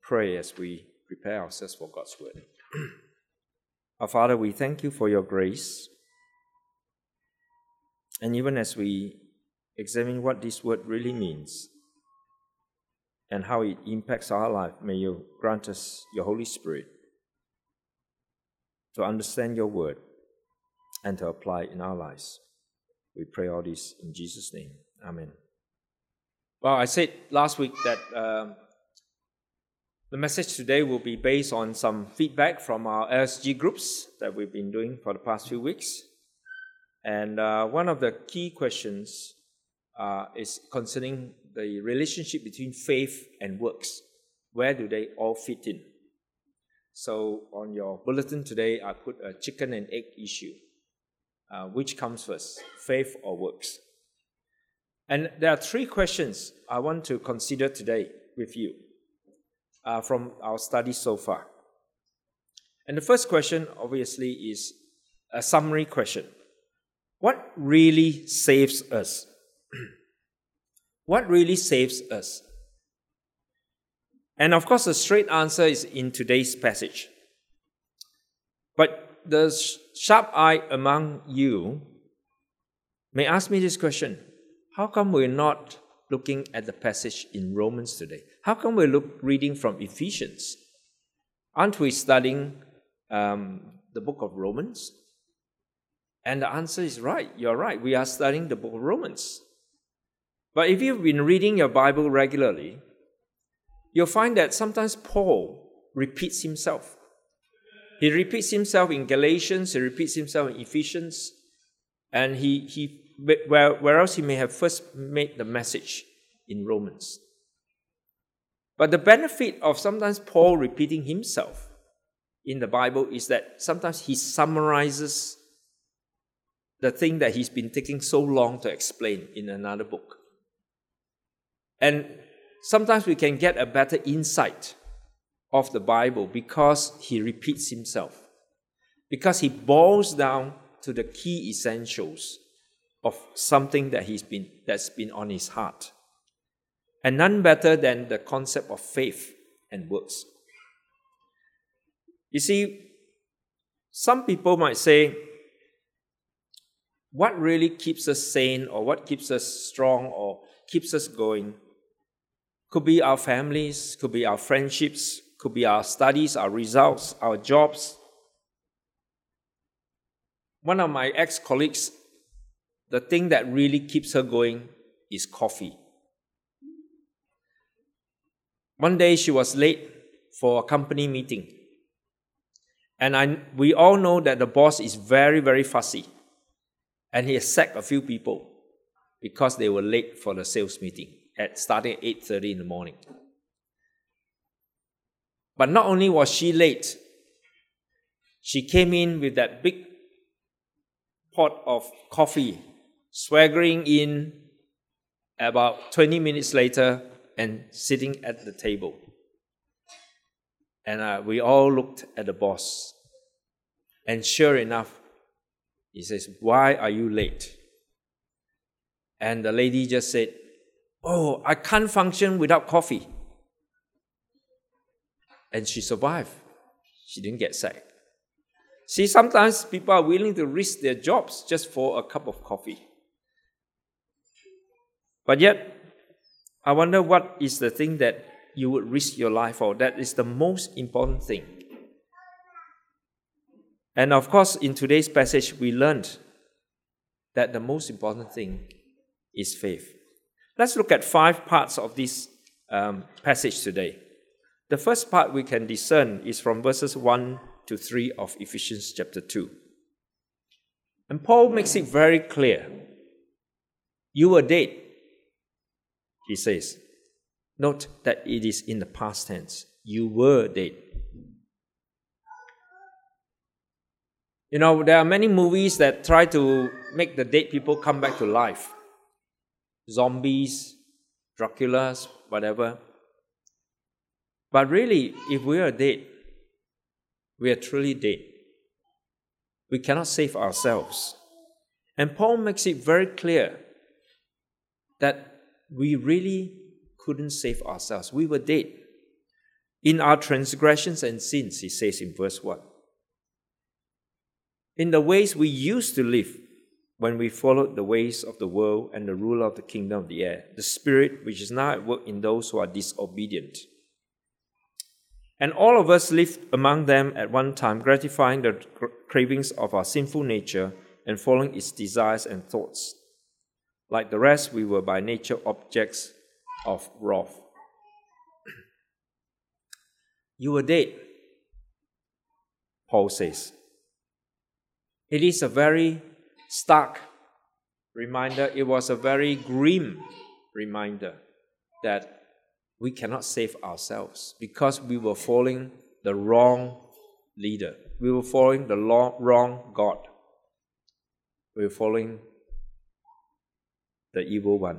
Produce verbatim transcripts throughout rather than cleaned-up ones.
pray as we prepare ourselves for God's word. Our Father, we thank you for your grace. And even as we examine what this word really means and how it impacts our life, may you grant us your Holy Spirit to understand your word and to apply it in our lives. We pray all this in Jesus' name. Amen. Well, I said last week that uh, the message today will be based on some feedback from our L S G groups that we've been doing for the past few weeks. And uh, one of the key questions uh, is concerning the relationship between faith and works. Where do they all fit in? So on your bulletin today, I put a chicken and egg issue. Uh, which comes first, faith or works? And there are three questions I want to consider today with you uh, from our study so far. And the first question, obviously, is a summary question. What really saves us? What really saves us? And of course, the straight answer is in today's passage. But the sharp eye among you may ask me this question. How come we're not looking at the passage in Romans today? How come we're look, reading from Ephesians? Aren't we studying um, the book of Romans? And the answer is right. You're right. We are studying the book of Romans. But if you've been reading your Bible regularly, you'll find that sometimes Paul repeats himself. He repeats himself in Galatians, he repeats himself in Ephesians, and he, he where, where else he may have first made the message in Romans. But the benefit of sometimes Paul repeating himself in the Bible is that sometimes he summarizes the thing that he's been taking so long to explain in another book. And sometimes we can get a better insight of the Bible because he repeats himself, because he boils down to the key essentials of something that he's been that's been on his heart. And none better than the concept of faith and works. You see, some people might say, what really keeps us sane or what keeps us strong or keeps us going could be our families, could be our friendships, could be our studies, our results, our jobs. One of my ex-colleagues, the thing that really keeps her going is coffee. One day she was late for a company meeting. And I, we all know that the boss is very, very fussy. And he has sacked a few people because they were late for the sales meeting at starting at eight thirty in the morning. But not only was she late, she came in with that big pot of coffee, swaggering in about twenty minutes later and sitting at the table. And uh, we all looked at the boss. And sure enough, he says, "Why are you late?" And the lady just said, "Oh, I can't function without coffee." And she survived. She didn't get sacked. See, sometimes people are willing to risk their jobs just for a cup of coffee. But yet, I wonder what is the thing that you would risk your life for. That is the most important thing. And of course, in today's passage, we learned that the most important thing is faith. Let's look at five parts of this um, passage today. The first part we can discern is from verses one to three of Ephesians chapter two. And Paul makes it very clear. You were dead, he says. Note that it is in the past tense. You were dead. You know, there are many movies that try to make the dead people come back to life. Zombies, Draculas, whatever. But really, if we are dead, we are truly dead. We cannot save ourselves. And Paul makes it very clear that we really couldn't save ourselves. We were dead. in our transgressions and sins, he says in verse one. In the ways we used to live when we followed the ways of the world and the ruler of the kingdom of the air, the spirit which is now at work in those who are disobedient. And all of us lived among them at one time, gratifying the cravings of our sinful nature and following its desires and thoughts. Like the rest, we were by nature objects of wrath. You were dead, Paul says. It is a very stark reminder. It was a very grim reminder that we cannot save ourselves because we were following the wrong leader. We were following the wrong God. We were following the evil one.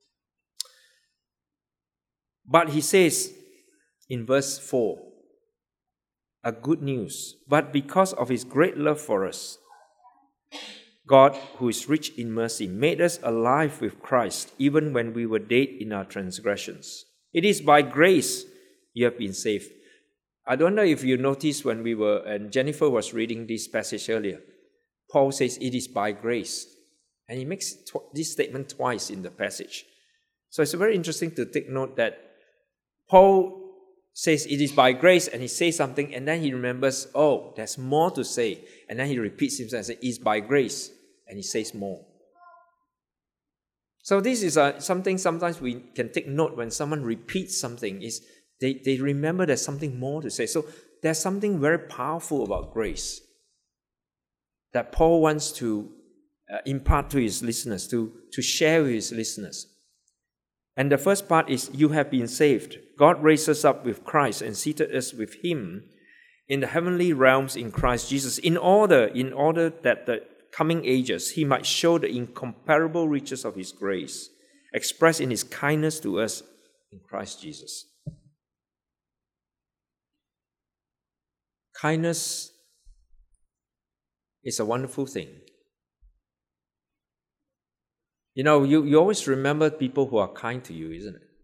But he says in verse four, a good news. But because of his great love for us, God, who is rich in mercy, made us alive with Christ, even when we were dead in our transgressions. It is by grace you have been saved. I don't know if you noticed when we were, and Jennifer was reading this passage earlier, Paul says it is by grace. And he makes tw- this statement twice in the passage. So it's very interesting to take note that Paul says it is by grace, and he says something, and then he remembers, oh, there's more to say. And then he repeats himself and says, it is by grace, and he says more. So this is uh, something sometimes we can take note when someone repeats something, is they, they remember there's something more to say. So there's something very powerful about grace that Paul wants to uh, impart to his listeners, to, to share with his listeners. And the first part is, you have been saved. God raised us up with Christ and seated us with him in the heavenly realms in Christ Jesus, in order, in order that the coming ages he might show the incomparable riches of his grace, expressed in his kindness to us in Christ Jesus. Kindness is a wonderful thing. You know, you, you always remember people who are kind to you, isn't it?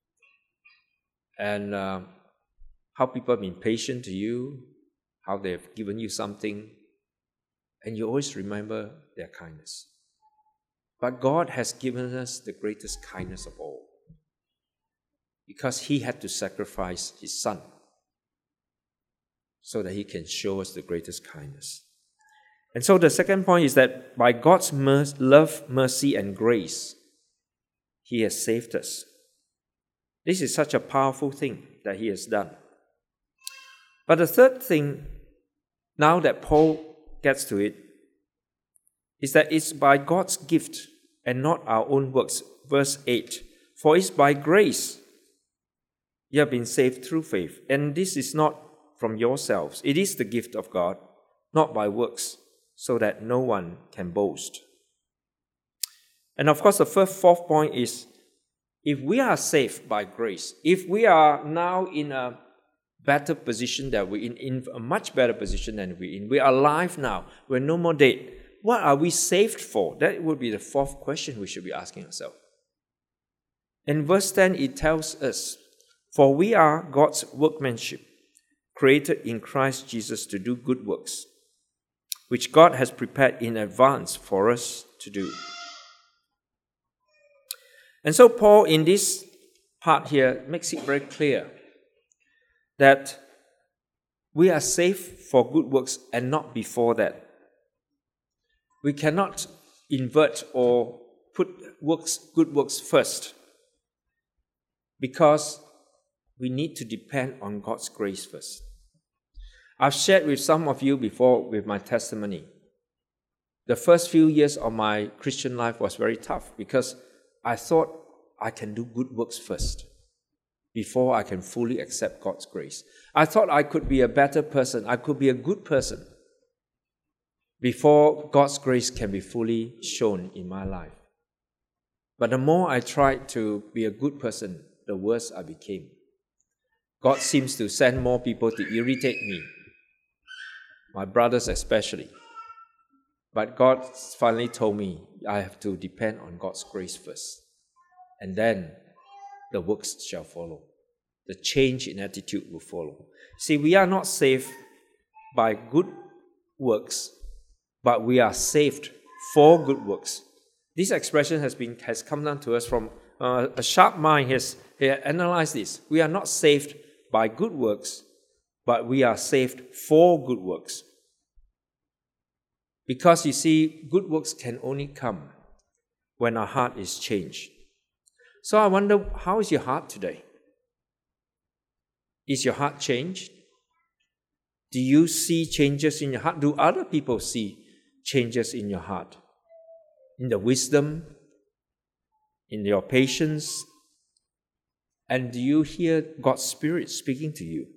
And uh, how people have been patient to you, how they have given you something, and you always remember their kindness. But God has given us the greatest kindness of all, because he had to sacrifice his son so that he can show us the greatest kindness. And so the second point is that by God's mer- love, mercy, and grace, he has saved us. This is such a powerful thing that he has done. But the third thing, now that Paul gets to it, is that it's by God's gift and not our own works. Verse eight, for it's by grace you have been saved through faith. And this is not from yourselves. It is the gift of God, not by works, so that no one can boast. And of course, the first, fourth point is, if we are saved by grace, if we are now in a better position than we're in, in a much better position than we're in, we are alive now, we're no more dead, what are we saved for? That would be the fourth question we should be asking ourselves. In verse ten, it tells us, for we are God's workmanship, created in Christ Jesus to do good works, which God has prepared in advance for us to do. And so Paul, in this part here, makes it very clear that we are saved for good works and not before that. We cannot invert or put works, good works first, because we need to depend on God's grace first. I've shared with some of you before with my testimony. The first few years of my Christian life was very tough because I thought I can do good works first before I can fully accept God's grace. I thought I could be a better person, I could be a good person before God's grace can be fully shown in my life. But the more I tried to be a good person, the worse I became. God seems to send more people to irritate me, my brothers especially. But God finally told me I have to depend on God's grace first, and then the works shall follow. the change in attitude will follow. See, we are not saved by good works, but we are saved for good works. This expression has been has come down to us from uh, a sharp mind has, has analyzed this. We are not saved by good works, but we are saved for good works. Because you see, good works can only come when our heart is changed. So I wonder, how is your heart today? Is your heart changed? Do you see changes in your heart? Do other people see changes in your heart? In the wisdom, in your patience? And do you hear God's Spirit speaking to you?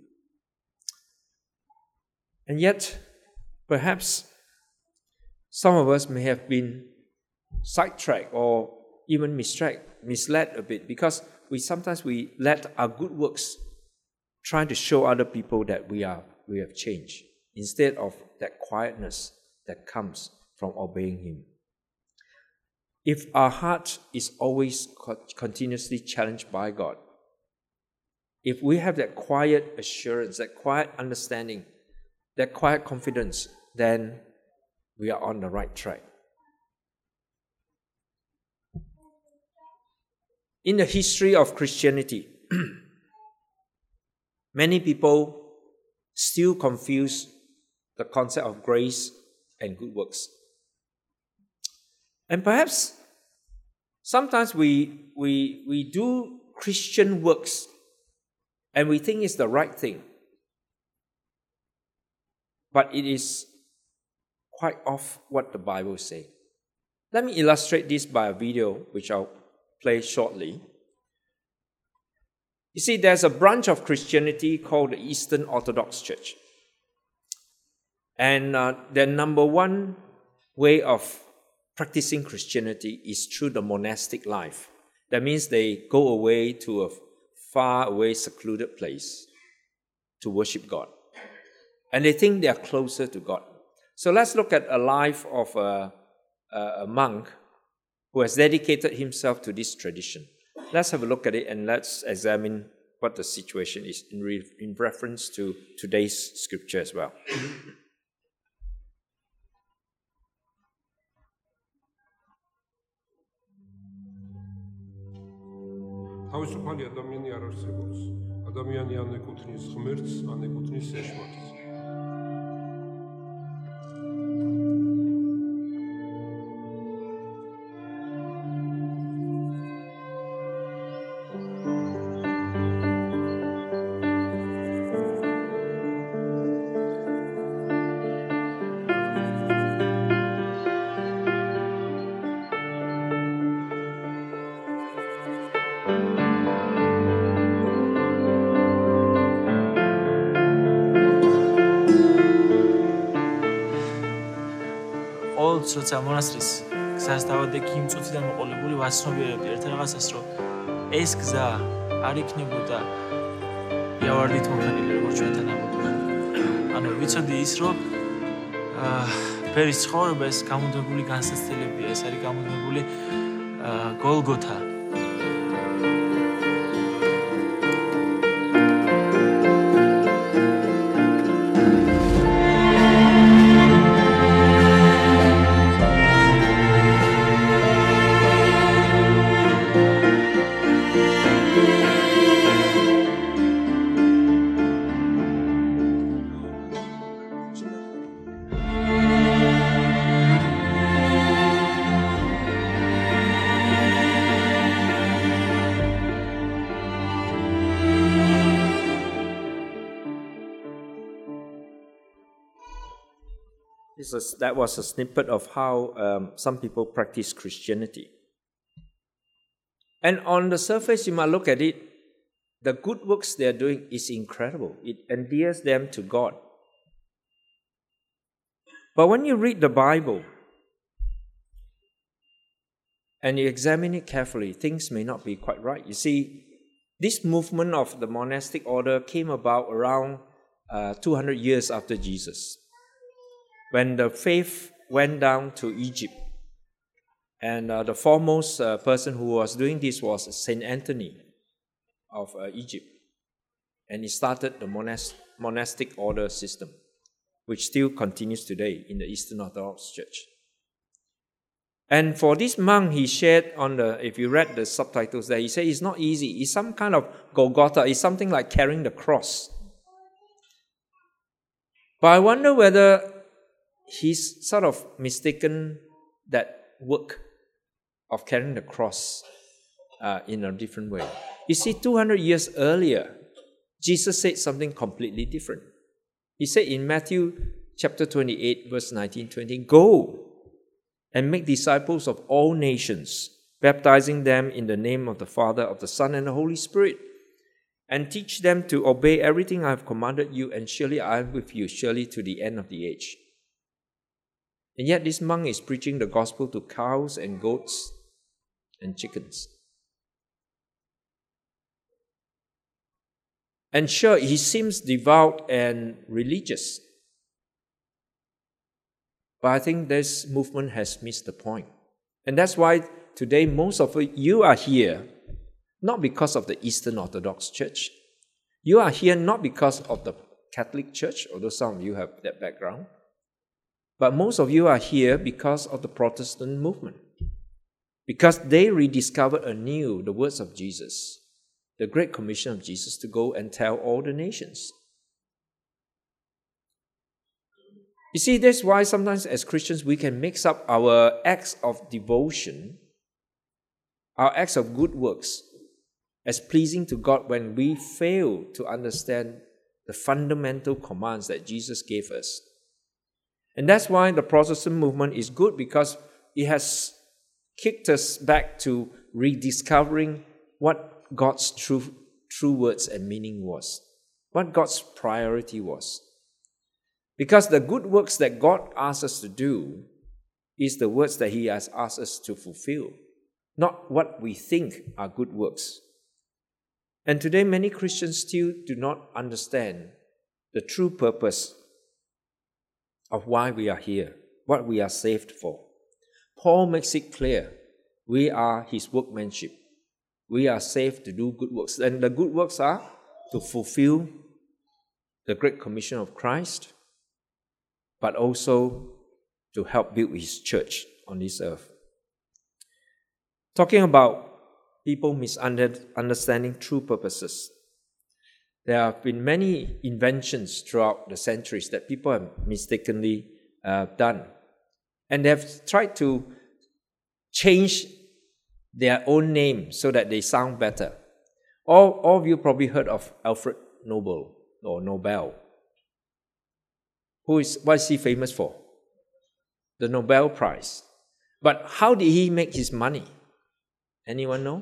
And yet, perhaps some of us may have been sidetracked or even misled a bit, because we sometimes we let our good works try to show other people that we are we have changed, instead of that quietness that comes from obeying Him. If our heart is always continuously challenged by God, if we have that quiet assurance, that quiet understanding, that quiet confidence, then we are on the right track. In the history of Christianity, many people still confuse the concept of grace and good works. And perhaps sometimes we, we, we do Christian works and we think it's the right thing. But it is quite off what the Bible says. Let me illustrate this by a video which I'll play shortly. You see, there's a branch of Christianity called the Eastern Orthodox Church. And uh, their number one way of practicing Christianity is through the monastic life. That means they go away to a far away, secluded place to worship God. And they think they are closer to God. So let's look at a life of a, a monk who has dedicated himself to this tradition. Let's have a look at it and let's examine what the situation is in, re- in reference to today's scripture as well. თავისუფალი ადამიანი არ არსებობს. ადამიანი ან ეკუთვნის ღმერთს, ან ეკუთვნის ეშმაკს. როცა მონასტრის გზას დავადექი იმ წუთიდან მოყოლებული ვაცნობიერებდი ერთ რაღაცას, რომ ეს გზა არ იქნებოდა იავარდით მოხანილი, როგორც ჩვენთან ამბობენ. ანუ ვიცოდი ის, რომ ფერის ცხოვრება ეს გამუდმებული განსაცდელებია, ეს არის გამუდმებული გოლგოთა. That was a snippet of how um, some people practice Christianity. And on the surface, you might look at it, the good works they are doing is incredible. It endears them to God. But when you read the Bible and you examine it carefully, things may not be quite right. You see, this movement of the monastic order came about around uh, two hundred years after Jesus, when the faith went down to Egypt. And uh, the foremost uh, person who was doing this was Saint Anthony of uh, Egypt. And he started the monas- monastic order system, which still continues today in the Eastern Orthodox Church. And for this monk, he shared on the, if you read the subtitles there, he said it's not easy. It's some kind of Golgotha. It's something like carrying the cross. But I wonder whether he's sort of mistaken that work of carrying the cross uh, in a different way. You see, two hundred years earlier, Jesus said something completely different. He said in Matthew chapter twenty-eight, verse nineteen, twenty, "Go and make disciples of all nations, baptizing them in the name of the Father, of the Son, and the Holy Spirit, and teach them to obey everything I have commanded you, and surely I am with you, surely to the end of the age." And yet this monk is preaching the gospel to cows and goats and chickens. And sure, he seems devout and religious. But I think this movement has missed the point. And that's why today most of you are here, not because of the Eastern Orthodox Church. You are here not because of the Catholic Church, although some of you have that background. But most of you are here because of the Protestant movement. Because they rediscovered anew the words of Jesus, the Great Commission of Jesus to go and tell all the nations. You see, that's why sometimes as Christians we can mix up our acts of devotion, our acts of good works, as pleasing to God when we fail to understand the fundamental commands that Jesus gave us. And that's why the Protestant movement is good, because it has kicked us back to rediscovering what God's true, true words and meaning was, what God's priority was. Because the good works that God asks us to do is the words that He has asked us to fulfill, not what we think are good works. And today many Christians still do not understand the true purpose of why we are here, what we are saved for. Paul makes it clear, we are His workmanship. We are saved to do good works. And the good works are to fulfill the Great Commission of Christ, but also to help build His church on this earth. Talking about people misunderstanding true purposes, there have been many inventions throughout the centuries that people have mistakenly uh, done. And they have tried to change their own name so that they sound better. All, all of you probably heard of Alfred Nobel or Nobel. Who is, what is he famous for? The Nobel Prize. But how did he make his money? Anyone know?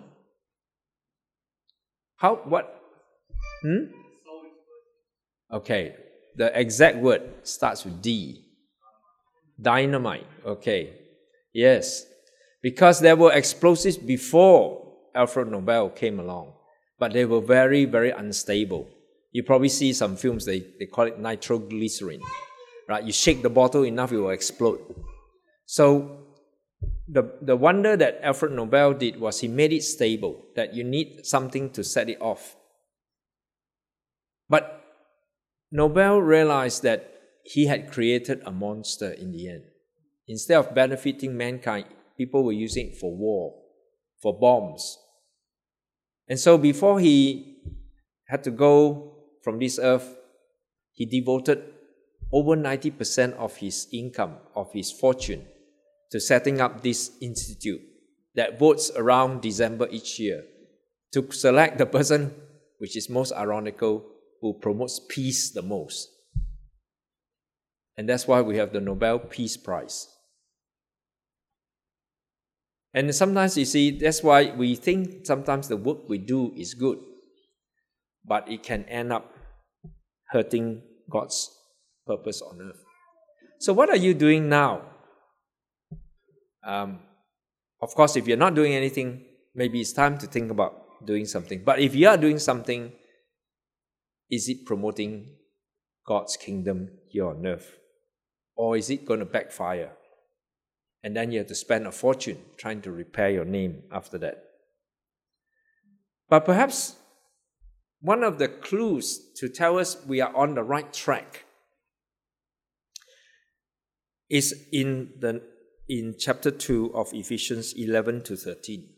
How, what? Hmm? Okay, the exact word starts with D. Dynamite, okay. Yes, because there were explosives before Alfred Nobel came along, but they were very, very unstable. You probably see some films, they, they call it nitroglycerin. Right? You shake the bottle enough, it will explode. So the, the wonder that Alfred Nobel did was he made it stable, that you need something to set it off. But Nobel realized that he had created a monster in the end. Instead of benefiting mankind, people were using it for war, for bombs. And so before he had to go from this earth, he devoted over ninety percent of his income, of his fortune, to setting up this institute that votes around December each year to select the person, which is most ironical, who promotes peace the most. And that's why we have the Nobel Peace Prize. And sometimes, you see, that's why we think sometimes the work we do is good, but it can end up hurting God's purpose on earth. So what are you doing now? Um, of course, if you're not doing anything, maybe it's time to think about doing something. But if you are doing something, is it promoting God's kingdom here on earth? Or is it going to backfire? And then you have to spend a fortune trying to repair your name after that. But perhaps one of the clues to tell us we are on the right track is in the in chapter two of Ephesians eleven to thirteen.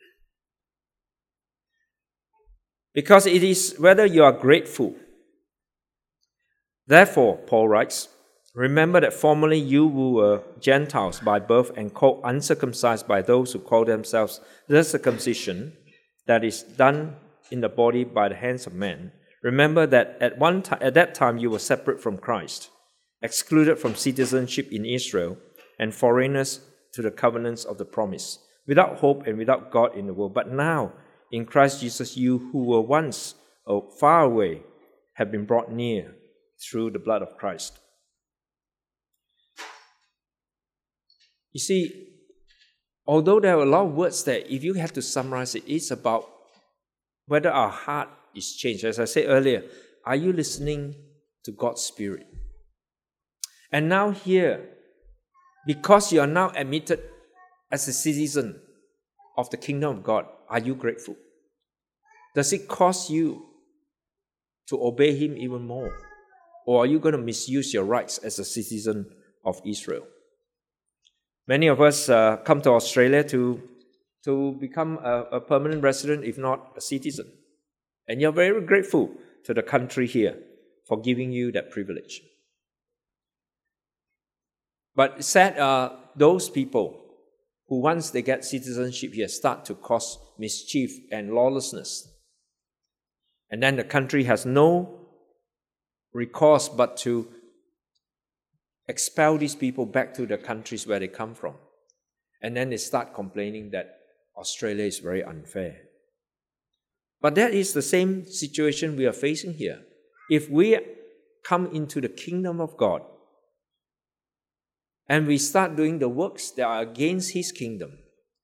Because it is whether you are grateful. Therefore, Paul writes, remember that formerly you who were Gentiles by birth and called uncircumcised by those who call themselves the circumcision that is done in the body by the hands of men. Remember that at one time, at that time you were separate from Christ, excluded from citizenship in Israel, and foreigners to the covenants of the promise, without hope and without God in the world. But now, in Christ Jesus, you who were once far away have been brought near through the blood of Christ. You see, although there are a lot of words there, if you had to summarize it, it's about whether our heart is changed. As I said earlier, are you listening to God's Spirit? And now here, because you are now admitted as a citizen of the kingdom of God, are you grateful? Does it cost you to obey Him even more? Or are you going to misuse your rights as a citizen of Israel? Many of us uh, come to Australia to, to become a, a permanent resident, if not a citizen. And you're very grateful to the country here for giving you that privilege. But sad are those people who, once they get citizenship here, start to cause mischief and lawlessness. And then the country has no recourse but to expel these people back to the countries where they come from. And then they start complaining that Australia is very unfair. But that is the same situation we are facing here. If we come into the kingdom of God and we start doing the works that are against His kingdom,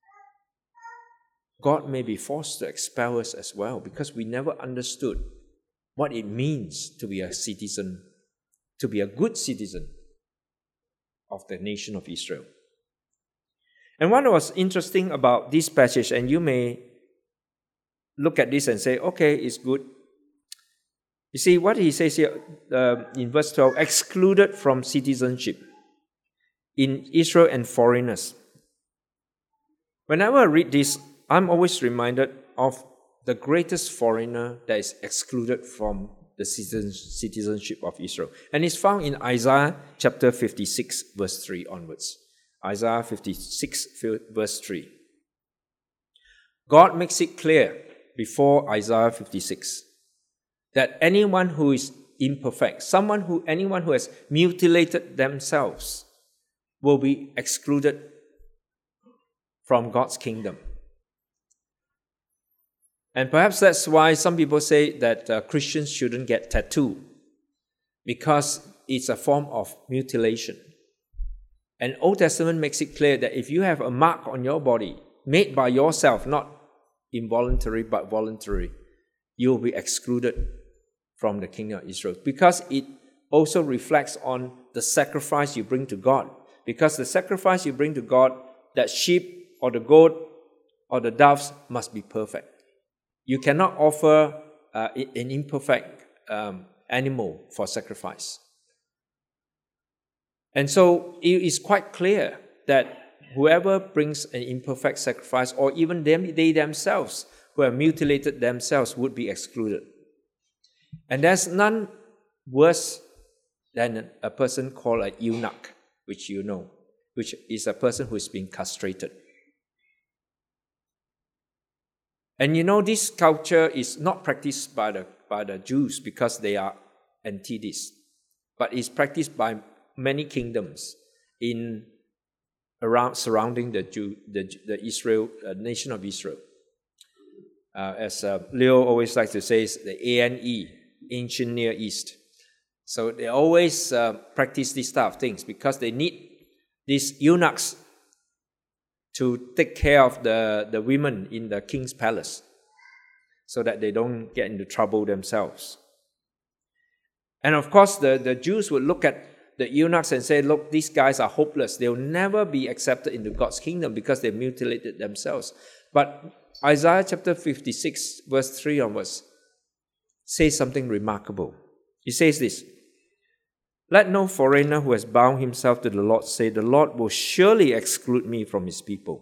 God may be forced to expel us as well, because we never understood what it means to be a citizen, to be a good citizen of the nation of Israel. And what was interesting about this passage, and you may look at this and say, okay, it's good. You see, what he says here uh, in verse twelve, excluded from citizenship in Israel and foreigners. Whenever I read this, I'm always reminded of the greatest foreigner that is excluded from the citizenship of Israel. And it's found in Isaiah chapter fifty-six, verse three onwards. Isaiah fifty-six, verse three. God makes it clear before Isaiah fifty-six that anyone who is imperfect, someone who, anyone who has mutilated themselves, will be excluded from God's kingdom. And perhaps that's why some people say that uh, Christians shouldn't get tattooed, because it's a form of mutilation. And Old Testament makes it clear that if you have a mark on your body made by yourself, not involuntary but voluntary, you will be excluded from the kingdom of Israel, because it also reflects on the sacrifice you bring to God. Because the sacrifice you bring to God, that sheep or the goat or the doves, must be perfect. You cannot offer uh, an imperfect um, animal for sacrifice. And so it is quite clear that whoever brings an imperfect sacrifice, or even them, they themselves who have mutilated themselves, would be excluded. And there's none worse than a person called a eunuch, which you know, which is a person who is being castrated. And you know, this culture is not practiced by the, by the Jews because they are anti this, but is practiced by many kingdoms in around surrounding the Jew, the, the Israel uh, nation of Israel. Uh, as uh, Leo always likes to say, it's the A N E, Ancient Near East. So they always uh, practice these type of things because they need these eunuchs to take care of the, the women in the king's palace so that they don't get into trouble themselves. And of course, the, the Jews would look at the eunuchs and say, look, these guys are hopeless. They'll never be accepted into God's kingdom because they mutilated themselves. But Isaiah chapter fifty-six, verse three onwards, says something remarkable. He says this, "Let no foreigner who has bound himself to the Lord say, 'The Lord will surely exclude me from his people.'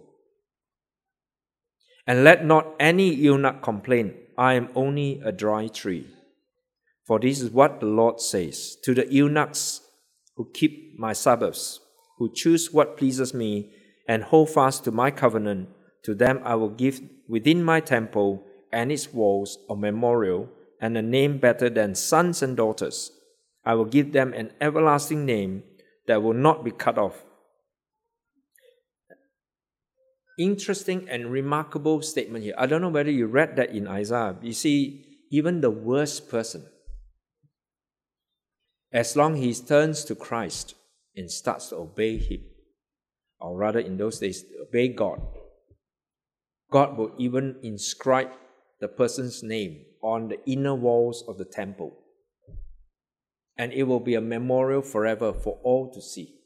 And let not any eunuch complain, 'I am only a dry tree.' For this is what the Lord says, 'To the eunuchs who keep my Sabbaths, who choose what pleases me, and hold fast to my covenant, to them I will give within my temple and its walls a memorial and a name better than sons and daughters. I will give them an everlasting name that will not be cut off." Interesting and remarkable statement here. I don't know whether you read that in Isaiah. You see, even the worst person, as long as he turns to Christ and starts to obey him, or rather in those days, obey God, God will even inscribe the person's name on the inner walls of the temple. And it will be a memorial forever for all to see.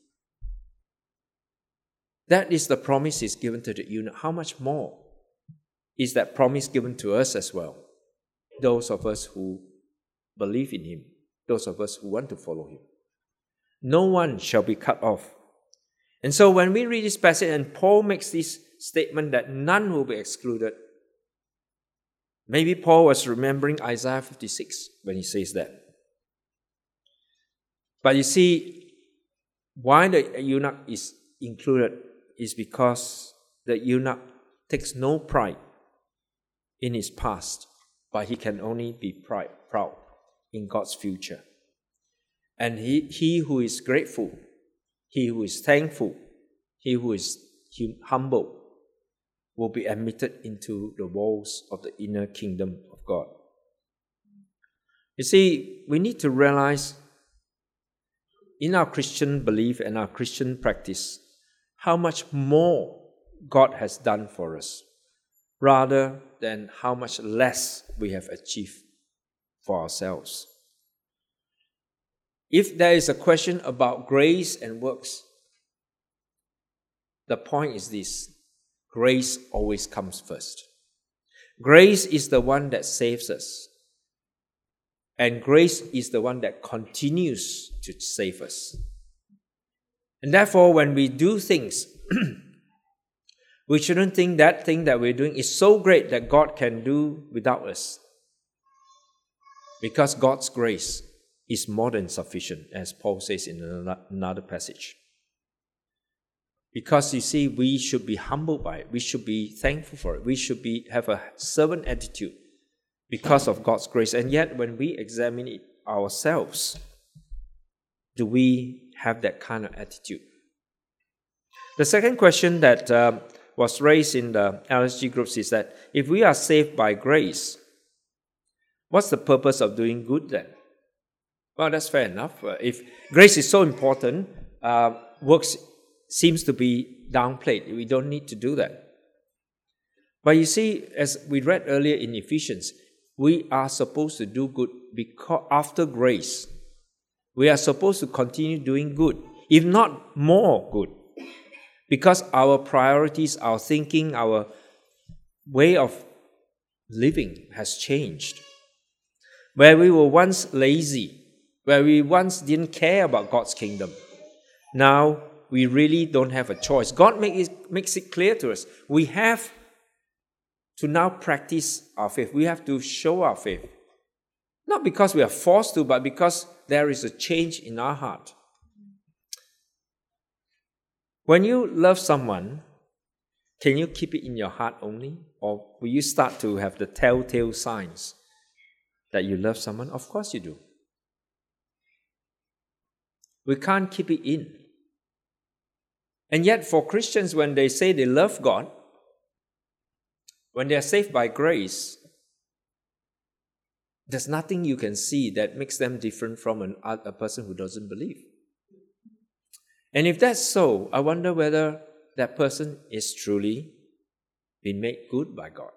That is the promise he's given to the eunuch. How much more is that promise given to us as well? Those of us who believe in him, those of us who want to follow him. No one shall be cut off. And so when we read this passage and Paul makes this statement that none will be excluded, maybe Paul was remembering Isaiah fifty-six when he says that. But you see, why the eunuch is included is because the eunuch takes no pride in his past, but he can only be pride, proud in God's future. And he, he who is grateful, he who is thankful, he who is humble, will be admitted into the walls of the inner kingdom of God. You see, we need to realize in our Christian belief and our Christian practice how much more God has done for us, rather than how much less we have achieved for ourselves. If there is a question about grace and works, the point is this: grace always comes first. Grace is the one that saves us. And grace is the one that continues to save us. And therefore, when we do things, we shouldn't think that thing that we're doing is so great that God can do without us. Because God's grace is more than sufficient, as Paul says in another passage. Because you see, we should be humbled by it. We should be thankful for it. We should be have a servant attitude because of God's grace. And yet, when we examine it ourselves, do we have that kind of attitude? The second question that uh, was raised in the L S G groups is that if we are saved by grace, what's the purpose of doing good then? Well, that's fair enough. Uh, if grace is so important, uh, works seems to be downplayed. We don't need to do that. But you see, as we read earlier in Ephesians, we are supposed to do good because after grace, we are supposed to continue doing good, if not more good, because our priorities, our thinking, our way of living has changed. Where we were once lazy, where we once didn't care about God's kingdom, now we really don't have a choice. God make it, makes it clear to us. We have to now practice our faith. We have to show our faith. Not because we are forced to, but because there is a change in our heart. When you love someone, can you keep it in your heart only? Or will you start to have the telltale signs that you love someone? Of course you do. We can't keep it in. And yet for Christians, when they say they love God, when they are saved by grace, there's nothing you can see that makes them different from an, a person who doesn't believe. And if that's so, I wonder whether that person is truly been made good by God.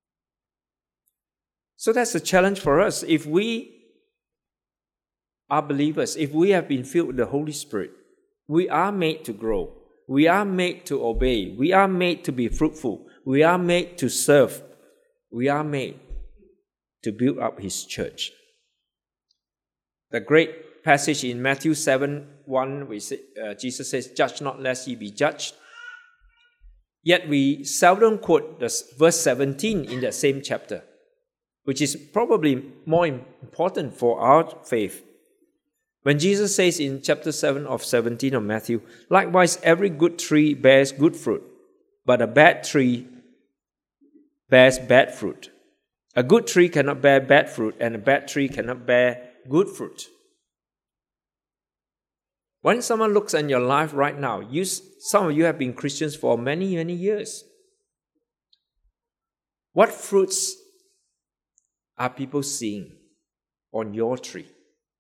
So that's a challenge for us. If we are believers, if we have been filled with the Holy Spirit, we are made to grow. We are made to obey. We are made to be fruitful. We are made to serve. We are made to build up his church. The great passage in Matthew seven one, we say, uh, Jesus says, "Judge not lest ye be judged." Yet we seldom quote the verse seventeen in that same chapter, which is probably more important for our faith. When Jesus says in chapter seven of seventeen of Matthew, "Likewise every good tree bears good fruit, but a bad tree bears bad fruit. A good tree cannot bear bad fruit, and a bad tree cannot bear good fruit." When someone looks at your life right now, you, some of you have been Christians for many, many years. What fruits are people seeing on your tree?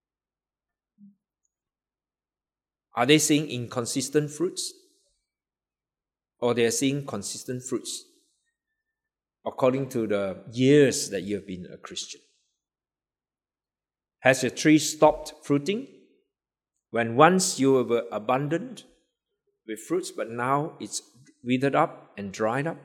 Are they seeing inconsistent fruits? Or they are seeing consistent fruits according to the years that you have been a Christian? Has your tree stopped fruiting? When once you were abundant with fruits, but now it's withered up and dried up?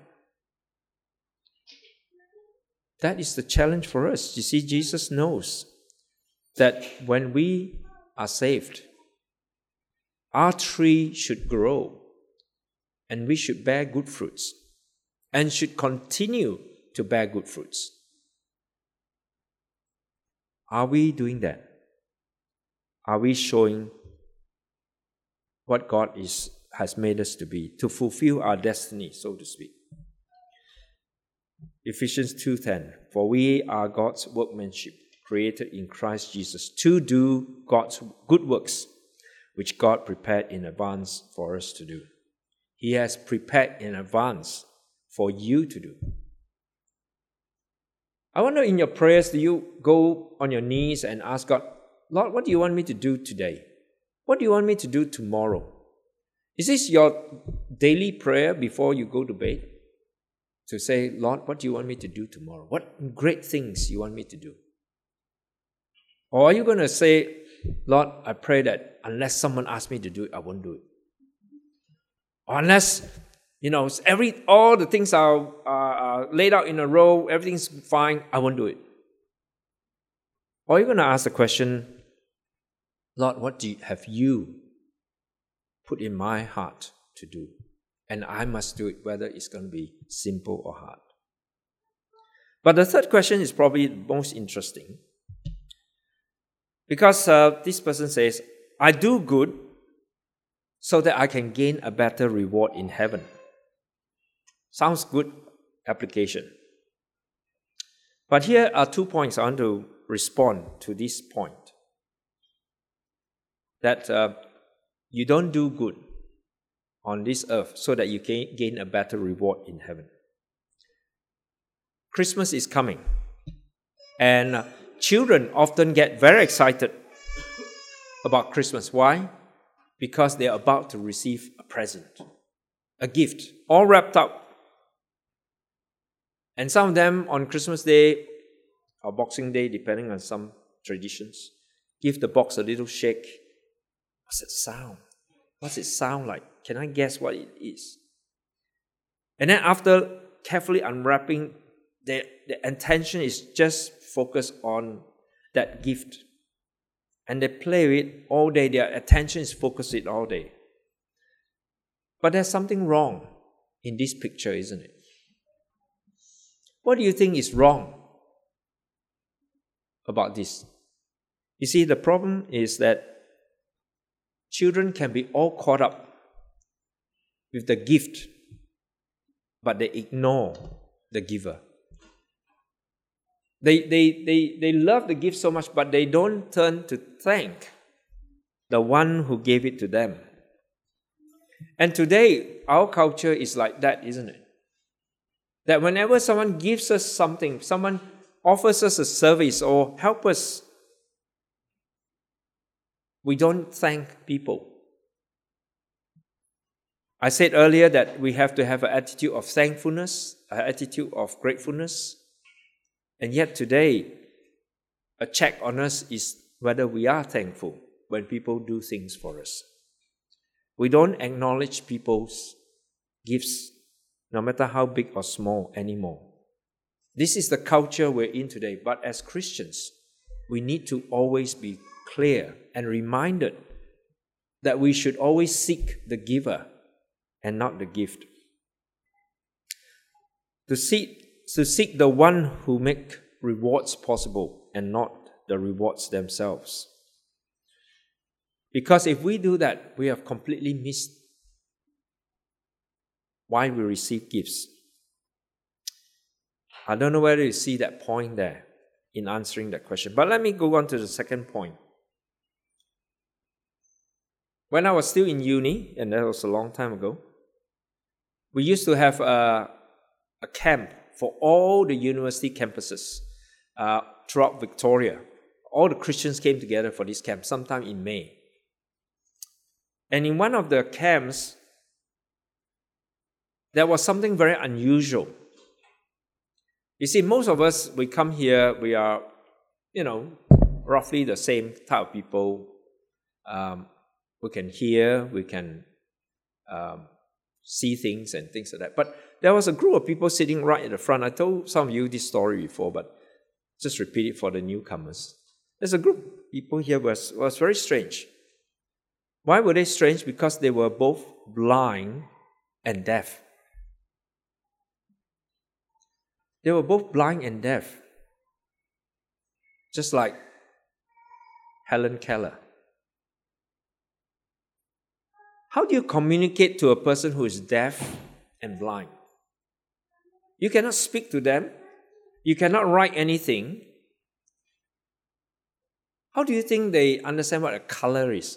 That is the challenge for us. You see, Jesus knows that when we are saved, our tree should grow and we should bear good fruits and should continue to bear good fruits. Are we doing that? Are we showing what God is, has made us to be, to fulfill our destiny, so to speak? Ephesians two ten, "For we are God's workmanship, created in Christ Jesus, to do God's good works, which God prepared in advance for us to do." He has prepared in advance for you to do. I wonder, in your prayers, do you go on your knees and ask God, "Lord, what do you want me to do today? What do you want me to do tomorrow?" Is this your daily prayer before you go to bed? To say, "Lord, what do you want me to do tomorrow? What great things you want me to do?" Or are you going to say, "Lord, I pray that unless someone asks me to do it, I won't do it." Or unless, you know, every all the things are, are, are laid out in a row, everything's fine, I won't do it. Or are you going to ask the question, "Lord, what do you, have you put in my heart to do? And I must do it, whether it's going to be simple or hard." But the third question is probably the most interesting. Because uh, this person says, "I do good so that I can gain a better reward in heaven." Sounds good application. But here are two points I want to respond to this point. That uh, you don't do good on this earth so that you can gain a better reward in heaven. Christmas is coming, and uh, children often get very excited about Christmas. Why? Because they are about to receive a present, a gift, all wrapped up. And some of them on Christmas Day or Boxing Day, depending on some traditions, give the box a little shake. What's it sound? What's it sound like? Can I guess what it is? And then after carefully unwrapping, the, the intention is just focused on that gift. And they play with it all day. Their attention is focused it all day. But there's something wrong in this picture, isn't it? What do you think is wrong about this? You see, the problem is that children can be all caught up with the gift, but they ignore the giver. They, they, they, they love the gift so much, but they don't turn to thank the one who gave it to them. And today, our culture is like that, isn't it? That whenever someone gives us something, someone offers us a service or help us, we don't thank people. I said earlier that we have to have an attitude of thankfulness, an attitude of gratefulness. And yet today, a check on us is whether we are thankful when people do things for us. We don't acknowledge people's gifts, no matter how big or small, anymore. This is the culture we're in today. But as Christians, we need to always be clear and reminded that we should always seek the giver and not the gift. To seek, to seek the one who makes rewards possible and not the rewards themselves. Because if we do that, we have completely missed why we receive gifts. I don't know whether you see that point there in answering that question. But let me go on to the second point. When I was still in uni, and that was a long time ago, we used to have a, a camp for all the university campuses uh, throughout Victoria. All the Christians came together for this camp sometime in May. And in one of the camps, there was something very unusual. You see, most of us, we come here, we are, you know, roughly the same type of people. Um, we can hear, we can um, see things and things like that. But there was a group of people sitting right at the front. I told some of you this story before, but just repeat it for the newcomers. There's a group of people here was was very strange. Why were they strange? Because they were both blind and deaf. They were both blind and deaf. Just like Helen Keller. How do you communicate to a person who is deaf and blind? You cannot speak to them. You cannot write anything. How do you think they understand what a color is?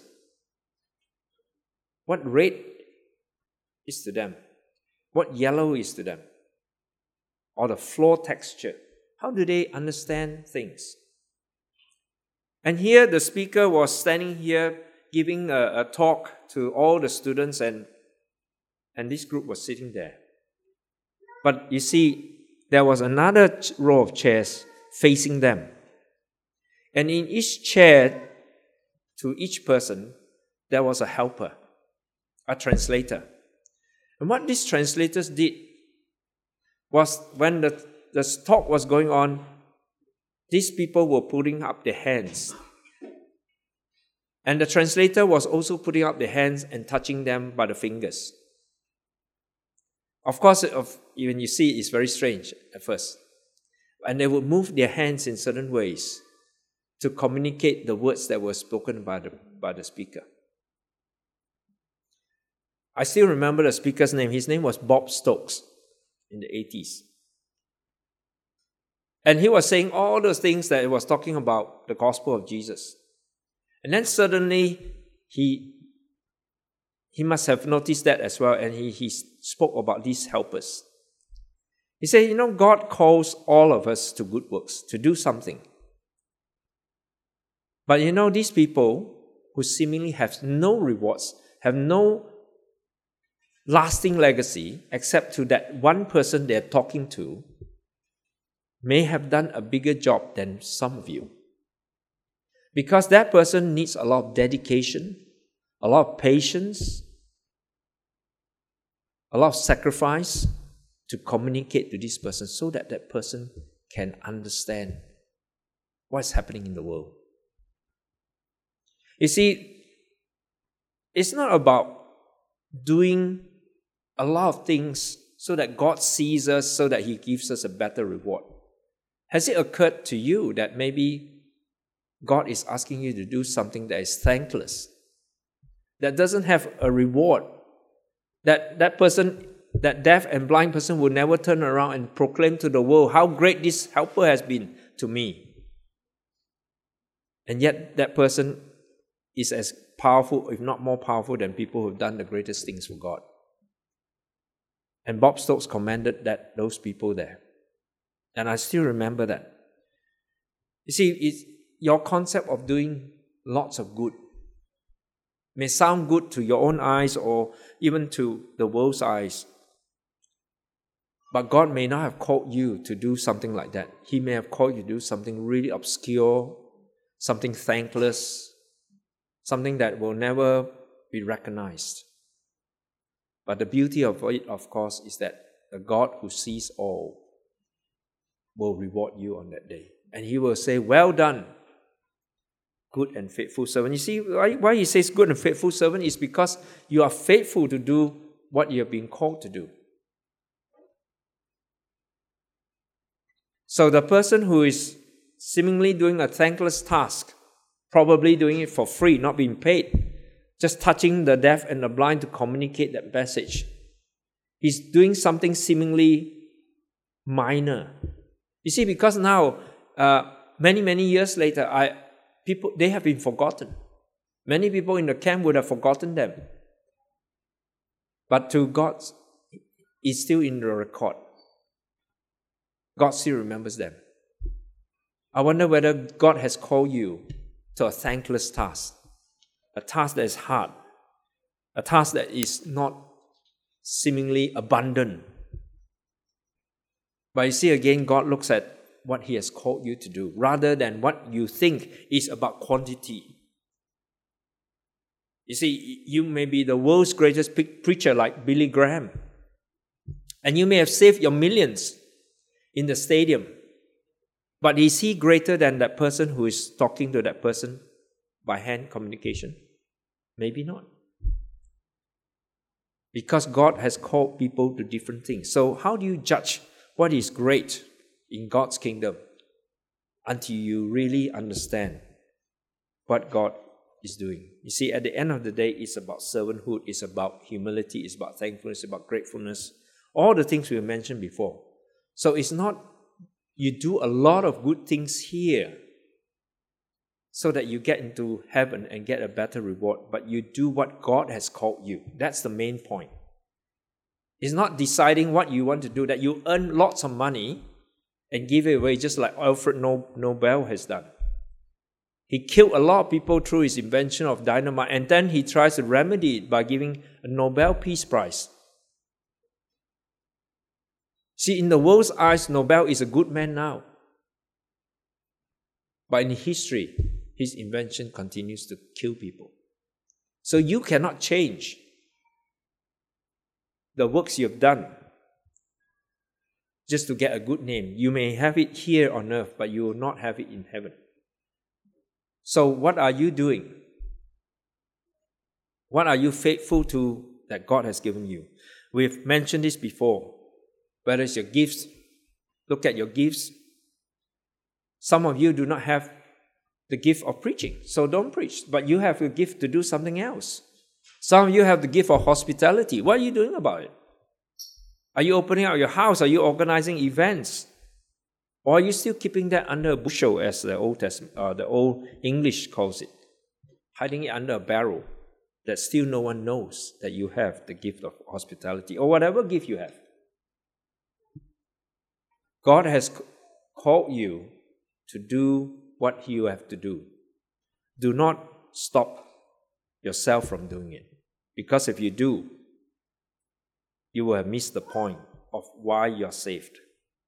What red is to them? What yellow is to them? Or the floor texture? How do they understand things? And here the speaker was standing here giving a, a talk to all the students, and, and this group was sitting there. But you see, there was another row of chairs facing them. And in each chair, to each person, there was a helper, a translator. And what these translators did was, when the, the talk was going on, these people were putting up their hands. And the translator was also putting up their hands and touching them by the fingers. Of course, when you see it, it's very strange at first. And they would move their hands in certain ways to communicate the words that were spoken by the, by the speaker. I still remember the speaker's name. His name was Bob Stokes in the eighties. And he was saying all those things that he was talking about the gospel of Jesus. And then suddenly, he, he must have noticed that as well, and he, he spoke about these helpers. He said, you know, God calls all of us to good works, to do something. But you know, these people who seemingly have no rewards, have no lasting legacy, except to that one person they're talking to, may have done a bigger job than some of you. Because that person needs a lot of dedication, a lot of patience, a lot of sacrifice to communicate to this person so that that person can understand what's happening in the world. You see, it's not about doing a lot of things so that God sees us, so that He gives us a better reward. Has it occurred to you that maybe God is asking you to do something that is thankless, that doesn't have a reward, that that person, that deaf and blind person will never turn around and proclaim to the world how great this helper has been to me. And yet that person is as powerful, if not more powerful, than people who have done the greatest things for God. And Bob Stokes commended that those people there. And I still remember that. You see, it's, your concept of doing lots of good may sound good to your own eyes or even to the world's eyes. But God may not have called you to do something like that. He may have called you to do something really obscure, something thankless, something that will never be recognized. But the beauty of it, of course, is that the God who sees all will reward you on that day. And He will say, well done, good and faithful servant. You see, why, why He says good and faithful servant is because you are faithful to do what you have been called to do. So the person who is seemingly doing a thankless task, probably doing it for free, not being paid, just touching the deaf and the blind to communicate that message, he's doing something seemingly minor. You see, because now, uh, many, many years later, I people they have been forgotten. Many people in the camp would have forgotten them. But to God, it's still in the record. God still remembers them. I wonder whether God has called you to a thankless task, a task that is hard, a task that is not seemingly abundant. But you see, again, God looks at what He has called you to do, rather than what you think is about quantity. You see, you may be the world's greatest preacher like Billy Graham, and you may have saved your millions in the stadium. But is he greater than that person who is talking to that person by hand communication? Maybe not. Because God has called people to different things. So how do you judge what is great in God's kingdom until you really understand what God is doing? You see, at the end of the day, it's about servanthood, it's about humility, it's about thankfulness, it's about gratefulness, all the things we mentioned before. So it's not you do a lot of good things here so that you get into heaven and get a better reward, but you do what God has called you. That's the main point. It's not deciding what you want to do, that you earn lots of money and give it away, just like Alfred Nobel has done. He killed a lot of people through his invention of dynamite, and then he tries to remedy it by giving a Nobel Peace Prize. See, in the world's eyes, Nobel is a good man now. But in history, his invention continues to kill people. So you cannot change the works you have done just to get a good name. You may have it here on earth, but you will not have it in heaven. So what are you doing? What are you faithful to that God has given you? We've mentioned this before. Whether it's your gifts, look at your gifts. Some of you do not have the gift of preaching, so don't preach. But you have a gift to do something else. Some of you have the gift of hospitality. What are you doing about it? Are you opening up your house? Are you organizing events? Or are you still keeping that under a bushel, as the Old Testament, uh, the Old English calls it, hiding it under a barrel, that still no one knows that you have the gift of hospitality, or whatever gift you have? God has called you to do what you have to do. Do not stop yourself from doing it. Because if you do, you will have missed the point of why you're saved.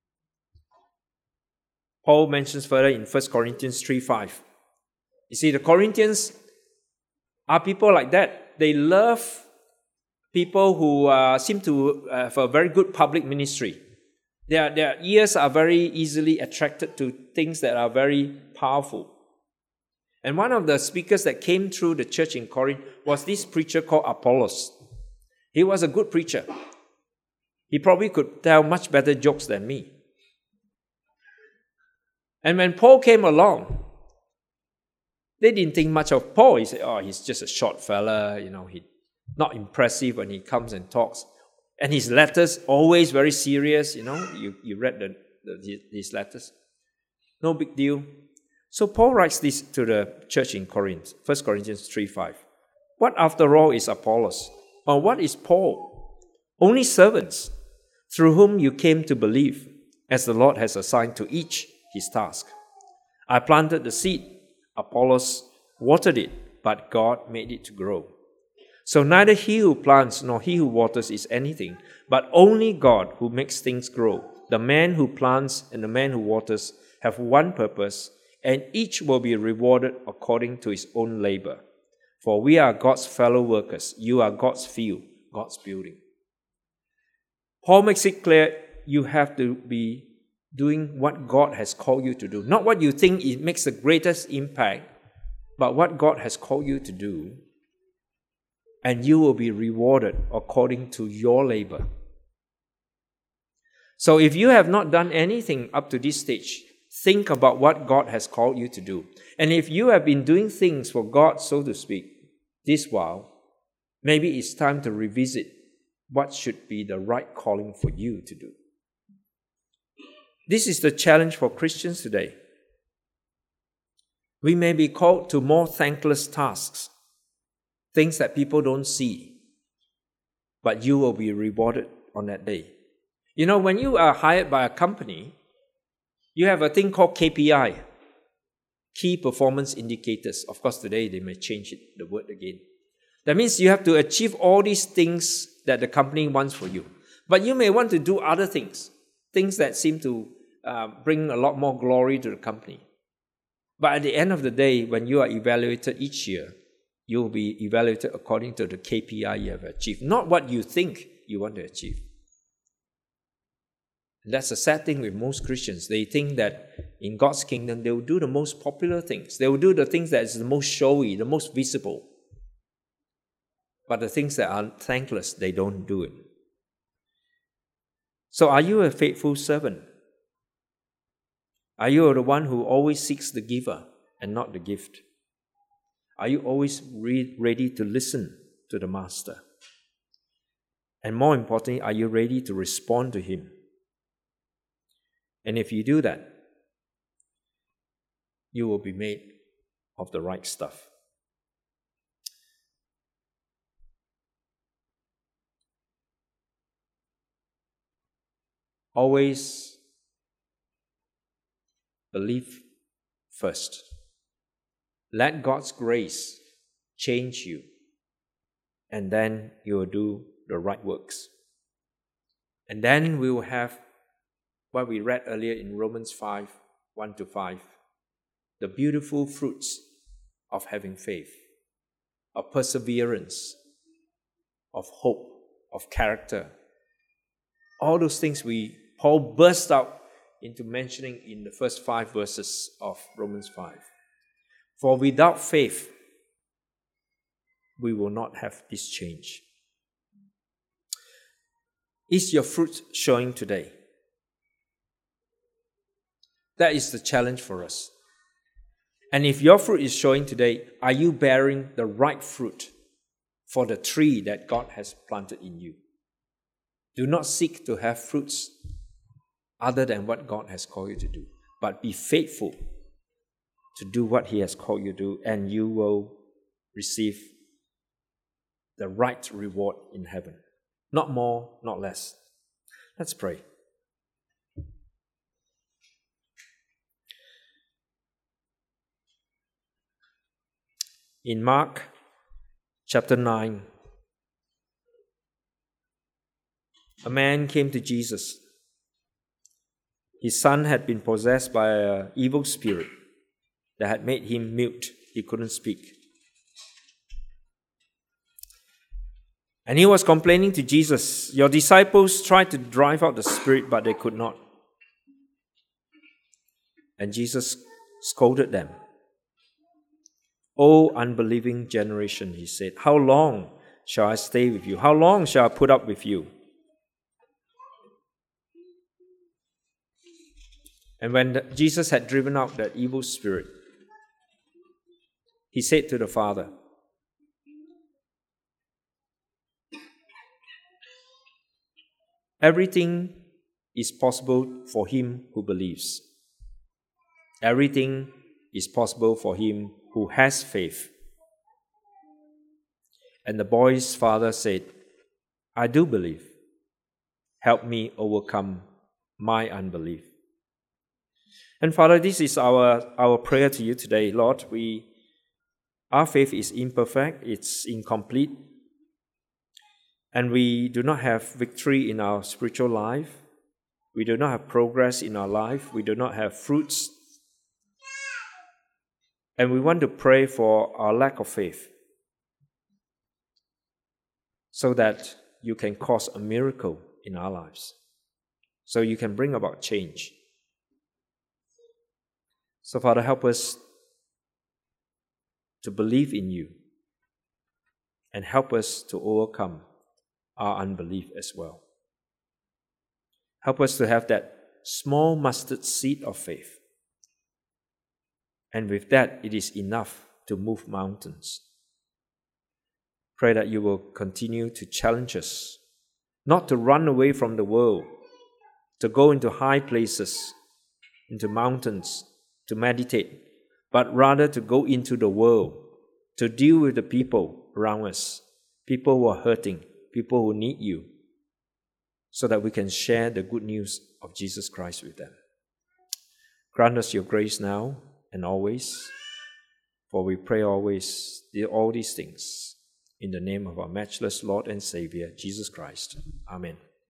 Paul mentions further in First Corinthians three five. You see, the Corinthians are people like that. They love people who uh, seem to have a very good public ministry. Their, their ears are very easily attracted to things that are very powerful. And one of the speakers that came through the church in Corinth was this preacher called Apollos. He was a good preacher. He probably could tell much better jokes than me. And when Paul came along, they didn't think much of Paul. He said, oh, he's just a short fella, you know, he's not impressive when he comes and talks. And his letters, always very serious, you know, you, you read the, the, his letters. No big deal. So Paul writes this to the church in Corinth, First Corinthians three five. What after all is Apollos? Or what is Paul? Only servants, through whom you came to believe, as the Lord has assigned to each his task. I planted the seed, Apollos watered it, but God made it to grow. So neither he who plants nor he who waters is anything, but only God who makes things grow. The man who plants and the man who waters have one purpose, and each will be rewarded according to his own labor. For we are God's fellow workers. You are God's field, God's building. Paul makes it clear you have to be doing what God has called you to do. Not what you think it makes the greatest impact, but what God has called you to do. And you will be rewarded according to your labor. So if you have not done anything up to this stage, think about what God has called you to do. And if you have been doing things for God, so to speak, this while, maybe it's time to revisit what should be the right calling for you to do. This is the challenge for Christians today. We may be called to more thankless tasks, things that people don't see, but you will be rewarded on that day. You know, when you are hired by a company, you have a thing called K P I, Key Performance Indicators. Of course, today they may change it, the word again. That means you have to achieve all these things that the company wants for you. But you may want to do other things, things that seem to uh, bring a lot more glory to the company. But at the end of the day, when you are evaluated each year, you will be evaluated according to the K P I you have achieved, not what you think you want to achieve. And that's the sad thing with most Christians. They think that in God's kingdom, they will do the most popular things. They will do the things that is the most showy, the most visible. But the things that are thankless, they don't do it. So are you a faithful servant? Are you the one who always seeks the giver and not the gift? Are you always re- ready to listen to the Master? And more importantly, are you ready to respond to Him? And if you do that, you will be made of the right stuff. Always believe first. Let God's grace change you, and then you will do the right works. And then we will have what we read earlier in Romans five, one to five, the beautiful fruits of having faith, of perseverance, of hope, of character. All those things we Paul burst out into mentioning in the first five verses of Romans five. For without faith, we will not have this change. Is your fruit showing today? That is the challenge for us. And if your fruit is showing today, are you bearing the right fruit for the tree that God has planted in you? Do not seek to have fruits other than what God has called you to do, but be faithful to do what He has called you to do, and you will receive the right reward in heaven. Not more, not less. Let's pray. In Mark chapter nine, a man came to Jesus. His son had been possessed by an evil spirit that had made him mute. He couldn't speak. And he was complaining to Jesus, "Your disciples tried to drive out the spirit, but they could not." And Jesus scolded them. "O unbelieving generation," He said, "how long shall I stay with you? How long shall I put up with you?" And when the, Jesus had driven out that evil spirit, He said to the Father, "Everything is possible for him who believes. Everything is possible for him who has faith." And the boy's father said, "I do believe. Help me overcome my unbelief." And Father, this is our, our prayer to you today. Lord, we our faith is imperfect, it's incomplete, and we do not have victory in our spiritual life. We do not have progress in our life. We do not have fruits. And we want to pray for our lack of faith so that you can cause a miracle in our lives, so you can bring about change. So, Father, help us to believe in you and help us to overcome our unbelief as well. Help us to have that small mustard seed of faith. And with that, it is enough to move mountains. Pray that you will continue to challenge us, not to run away from the world, to go into high places, into mountains, to meditate, but rather to go into the world, to deal with the people around us, people who are hurting, people who need you, so that we can share the good news of Jesus Christ with them. Grant us your grace now and always, for we pray always all these things in the name of our matchless Lord and Savior, Jesus Christ. Amen.